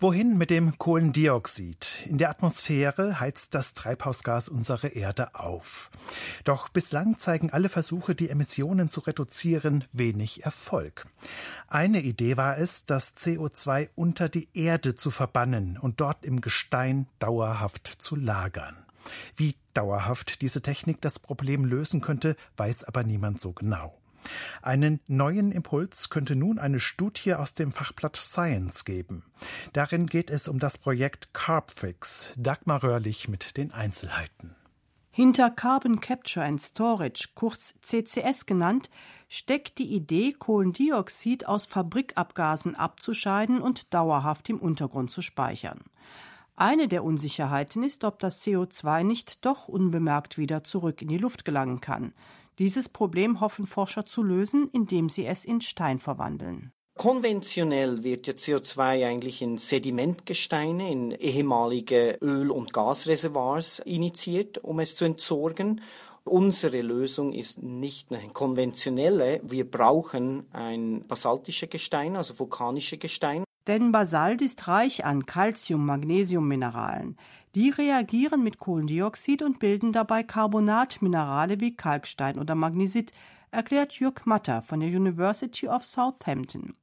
Wohin mit dem Kohlendioxid? In der Atmosphäre heizt das Treibhausgas unsere Erde auf. Doch bislang zeigen alle Versuche, die Emissionen zu reduzieren, wenig Erfolg. Eine Idee war es, das CO2 unter die Erde zu verbannen und dort im Gestein dauerhaft zu lagern. Wie dauerhaft diese Technik das Problem lösen könnte, weiß aber niemand so genau. Einen neuen Impuls könnte nun eine Studie aus dem Fachblatt Science geben. Darin geht es um das Projekt Carbfix. Dagmar Röhrlich mit den Einzelheiten. Hinter Carbon Capture and Storage, kurz CCS genannt, steckt die Idee, Kohlendioxid aus Fabrikabgasen abzuscheiden und dauerhaft im Untergrund zu speichern. Eine der Unsicherheiten ist, ob das CO2 nicht doch unbemerkt wieder zurück in die Luft gelangen kann. Dieses Problem hoffen Forscher zu lösen, indem sie es in Stein verwandeln. Konventionell wird ja CO2 eigentlich in Sedimentgesteine, in ehemalige Öl- und Gasreservoirs initiiert, um es zu entsorgen. Unsere Lösung ist nicht eine konventionelle. Wir brauchen ein basaltisches Gestein, also vulkanische Gestein. Denn Basalt ist reich an Calcium-Magnesium-Mineralen. Die reagieren mit Kohlendioxid und bilden dabei Carbonatminerale wie Kalkstein oder Magnesit, erklärt Jörg Matter von der University of Southampton.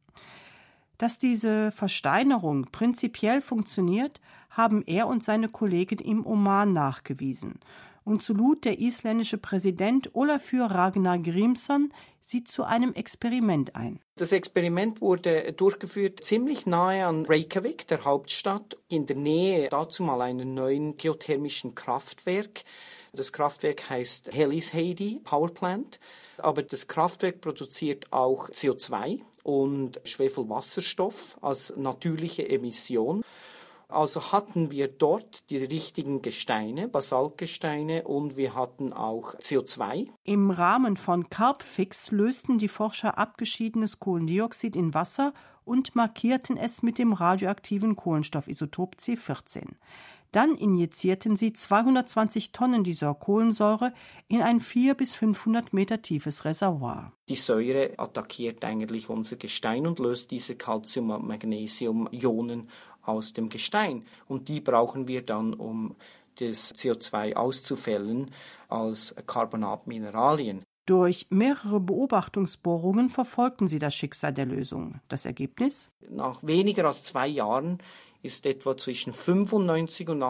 Dass diese Versteinerung prinzipiell funktioniert, haben er und seine Kollegen im Oman nachgewiesen. Und so lud der isländische Präsident Ólafur Ragnar Grímsson sie zu einem Experiment ein. Das Experiment wurde durchgeführt ziemlich nahe an Reykjavik, der Hauptstadt, in der Nähe dazu mal einem neuen geothermischen Kraftwerk. Das Kraftwerk heißt Hellisheiði Power Plant, aber das Kraftwerk produziert auch CO2 und Schwefelwasserstoff als natürliche Emission. Also hatten wir dort die richtigen Gesteine, Basaltgesteine, und wir hatten auch CO2. Im Rahmen von Carbfix lösten die Forscher abgeschiedenes Kohlendioxid in Wasser und markierten es mit dem radioaktiven Kohlenstoffisotop C14. Dann injizierten sie 220 Tonnen dieser Kohlensäure in ein 400 bis 500 Meter tiefes Reservoir. Die Säure attackiert eigentlich unser Gestein und löst diese Calcium- und Magnesium-Ionen aus dem Gestein. Und die brauchen wir dann, um das CO2 auszufällen als Carbonatmineralien. Durch mehrere Beobachtungsbohrungen verfolgten sie das Schicksal der Lösung. Das Ergebnis? Nach weniger als 2 Jahren ist etwa zwischen 95% und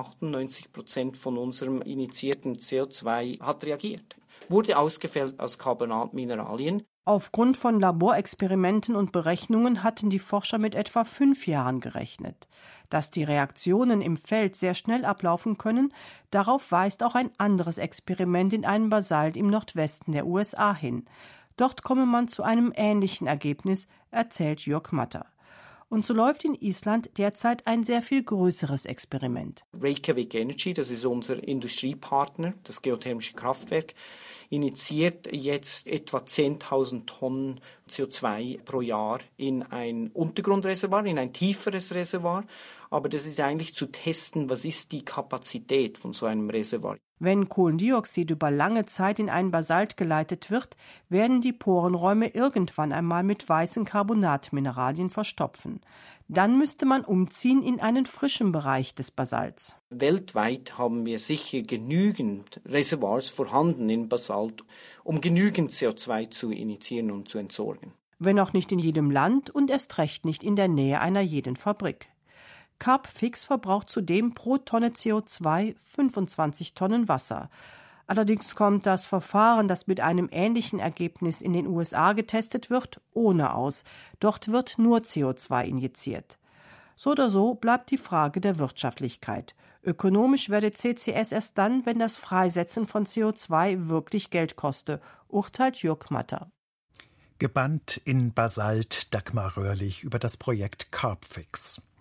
98% von unserem injizierten CO2 hat reagiert. Wurde ausgefällt als Carbonatmineralien. Aufgrund von Laborexperimenten und Berechnungen hatten die Forscher mit etwa 5 Jahren gerechnet. Dass die Reaktionen im Feld sehr schnell ablaufen können, darauf weist auch ein anderes Experiment in einem Basalt im Nordwesten der USA hin. Dort komme man zu einem ähnlichen Ergebnis, erzählt Jörg Matter. Und so läuft in Island derzeit ein sehr viel größeres Experiment. Reykjavik Energy, das ist unser Industriepartner, das geothermische Kraftwerk, initiiert jetzt etwa 10.000 Tonnen CO2 pro Jahr in ein Untergrundreservoir, in ein tieferes Reservoir. Aber das ist eigentlich zu testen, was ist die Kapazität von so einem Reservoir. Wenn Kohlendioxid über lange Zeit in einen Basalt geleitet wird, werden die Porenräume irgendwann einmal mit weißen Carbonatmineralien verstopfen. Dann müsste man umziehen in einen frischen Bereich des Basalts. Weltweit haben wir sicher genügend Reservoirs vorhanden in Basalt, um genügend CO2 zu initiieren und zu entsorgen. Wenn auch nicht in jedem Land und erst recht nicht in der Nähe einer jeden Fabrik. Carbfix verbraucht zudem pro Tonne CO2 25 Tonnen Wasser. Allerdings kommt das Verfahren, das mit einem ähnlichen Ergebnis in den USA getestet wird, ohne aus. Dort wird nur CO2 injiziert. So oder so bleibt die Frage der Wirtschaftlichkeit. Ökonomisch werde CCS erst dann, wenn das Freisetzen von CO2 wirklich Geld koste, urteilt Jörg Matter. Gebannt in Basalt, Dagmar Röhrlich über das Projekt Carbfix.